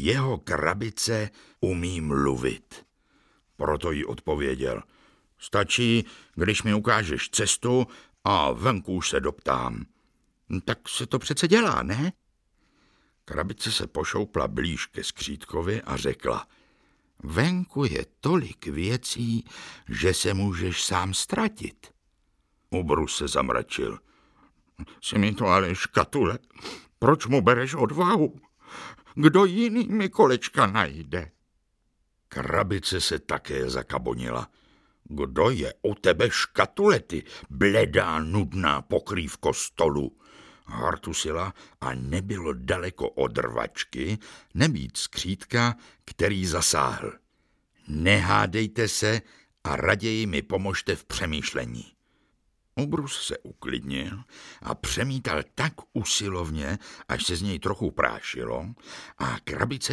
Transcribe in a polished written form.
jeho krabice umí mluvit. Proto jí odpověděl: stačí, když mi ukážeš cestu a venku už se doptám. Tak se to přece dělá, ne? Krabice se pošoupla blíž ke skřítkovi a řekla: venku je tolik věcí, že se můžeš sám ztratit. Ubrus se zamračil. Jsi mi to ale škatule, proč mu bereš odvahu? Kdo jiný mi kolečka najde? Krabice se také zakabonila. Kdo je u tebe škatule, ty bledá, nudná pokrývko stolu? Hartusila a nebylo daleko od rvačky nebýt skřítka, který zasáhl. Nehádejte se a raději mi pomožte v přemýšlení. Ubrus se uklidnil a přemítal tak usilovně, až se z něj trochu prášilo, a krabice